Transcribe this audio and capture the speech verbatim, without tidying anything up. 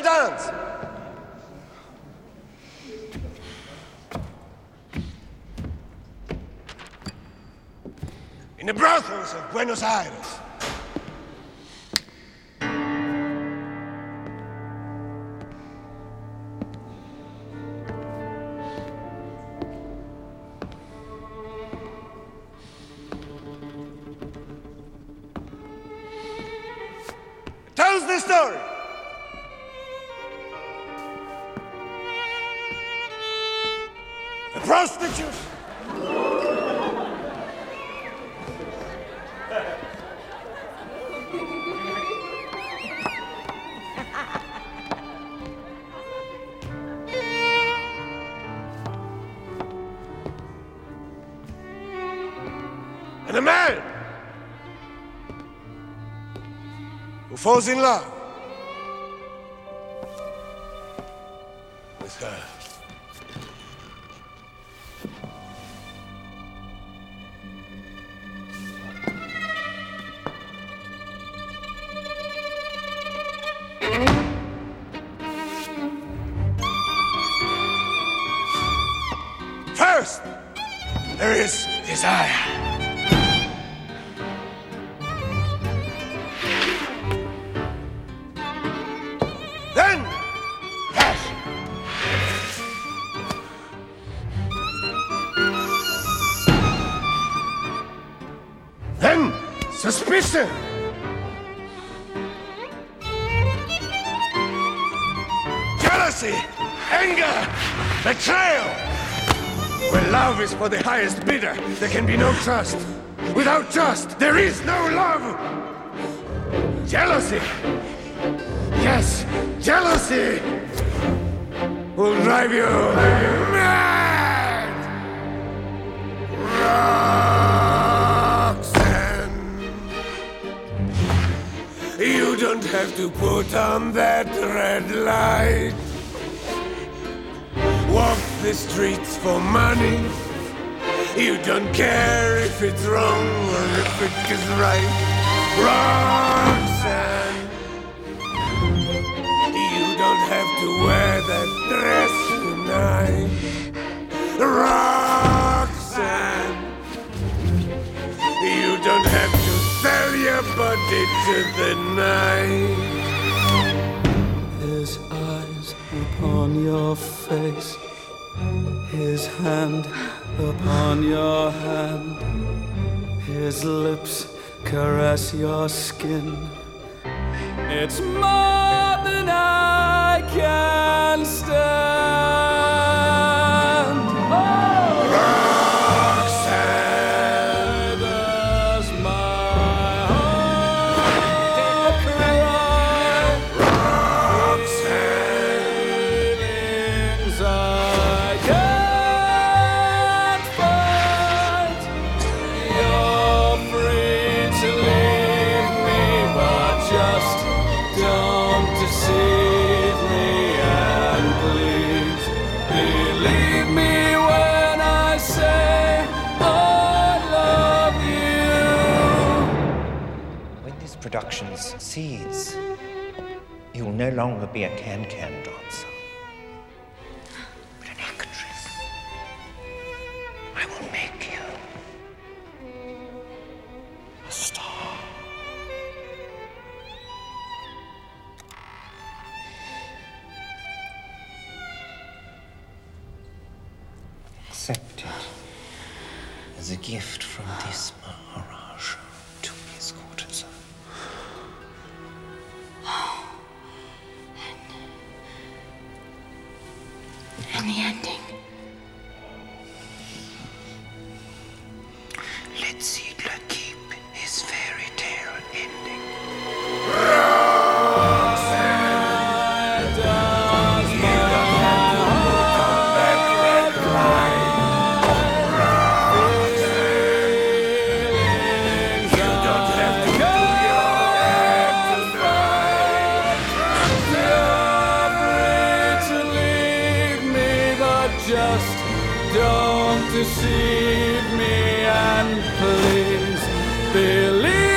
dance! In the brothels of Buenos Aires. Tells the story. The prostitute. And a man who falls in love with her. First, there is desire. Then, passion. Then, suspicion. Jealousy, anger, betrayal. Where love is for the highest bidder, there can be no trust. Without trust, there is no love. Jealousy. Yes, jealousy will drive you mad! Roxanne, you don't have to put on that red light. Walk the streets for money. You don't care if it's wrong or if it is right. Roxanne, you don't have to wear that dress tonight. Roxanne, you don't have to sell your body to the night. His eyes upon your face, his hand upon your hand, his lips caress your skin. It's more than I can stand. Oh! Roxanne, does my heart cry? Roxanne, feelings I can't fight. You're free to leave me, but just don't deceive me, and please believe me when I say I love you. When this production succeeds, you will no longer be a can-can dancer, but an actress. I will make you a star. Accept it as a gift from this Maharaja to his courtesan. And the ending. Let Siedler keep his fairy tale ending. Just don't deceive me, and please believe